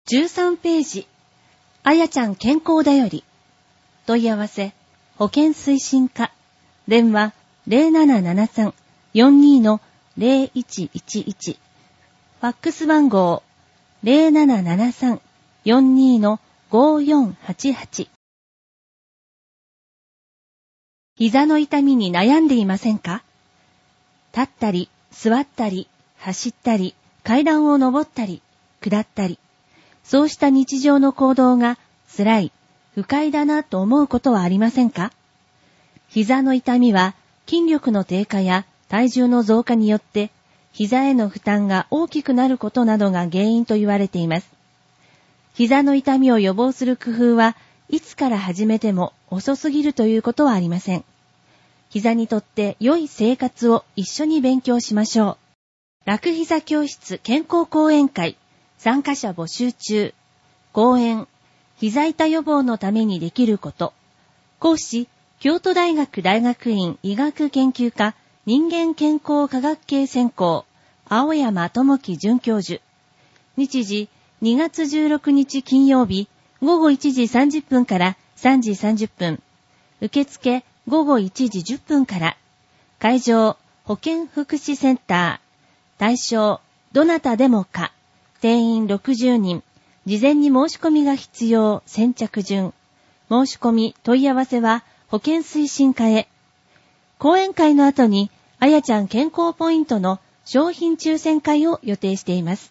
13ページ、あやちゃん健康だより。問い合わせ、保健推進課。電話、0773-42-0111。ファックス番号、0773-42-5488。膝の痛みに悩んでいませんか？立ったり、座ったり、走ったり、階段を上ったり、下ったり、そうした日常の行動が辛い、不快だなと思うことはありませんか？膝の痛みは筋力の低下や体重の増加によって膝への負担が大きくなることなどが原因と言われています。膝の痛みを予防する工夫はいつから始めても遅すぎるということはありません。膝にとって良い生活を一緒に勉強しましょう。楽膝教室健康講演会参加者募集中。講演、膝痛予防のためにできること。講師、京都大学大学院医学研究科人間健康科学系専攻、青山智樹准教授。日時、2月16日金曜日、午後1時30分から3時30分。受付、午後1時10分から。会場、保健福祉センター。対象、どなたでもか。定員60人。事前に申し込みが必要。先着順。申し込み、問い合わせは保健推進課へ。講演会の後に、あやちゃん健康ポイントの商品抽選会を予定しています。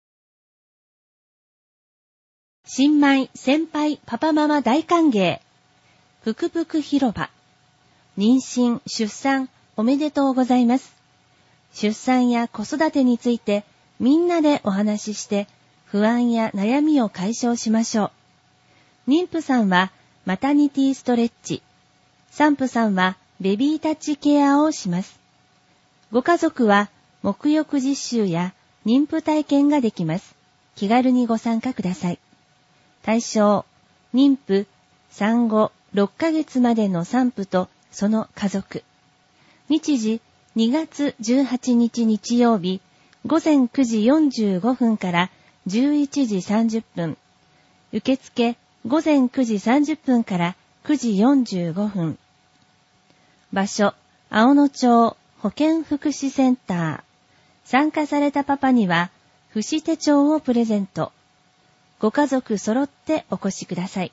新米、先輩、パパママ大歓迎。ぷくぷく広場。妊娠、出産、おめでとうございます。出産や子育てについて、みんなでお話しして不安や悩みを解消しましょう。妊婦さんはマタニティストレッチ、産婦さんはベビータッチケアをします。ご家族は沐浴実習や妊婦体験ができます。気軽にご参加ください。対象、妊婦、産後6ヶ月までの産婦とその家族。日時2月18日日曜日、午前9時45分から11時30分。受付、午前9時30分から9時45分。場所、青野町保健福祉センター。参加されたパパには、父子手帳をプレゼント。ご家族揃ってお越しください。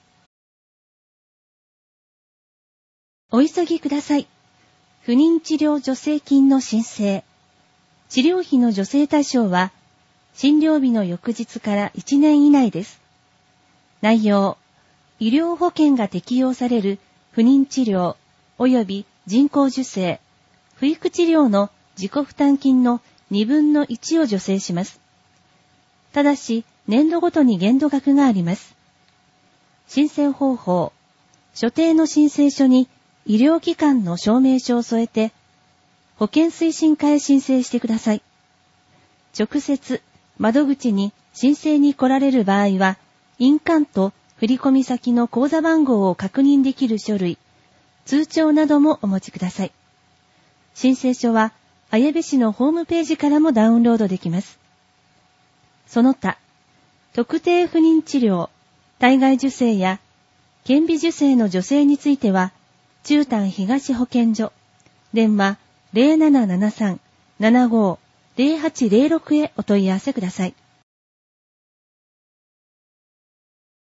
お急ぎください。不妊治療助成金の申請。治療費の助成対象は、診療日の翌日から1年以内です。内容、医療保険が適用される不妊治療及び人工授精、不育治療の自己負担金の2分の1を助成します。ただし、年度ごとに限度額があります。申請方法、所定の申請書に医療機関の証明書を添えて、保健推進課へ申請してください。直接、窓口に申請に来られる場合は、印鑑と振込先の口座番号を確認できる書類、通帳などもお持ちください。申請書は、綾部市のホームページからもダウンロードできます。その他、特定不妊治療、体外受精や、顕微授精の助成については、中丹東保健所、電話、0773-75-0806へお問い合わせください。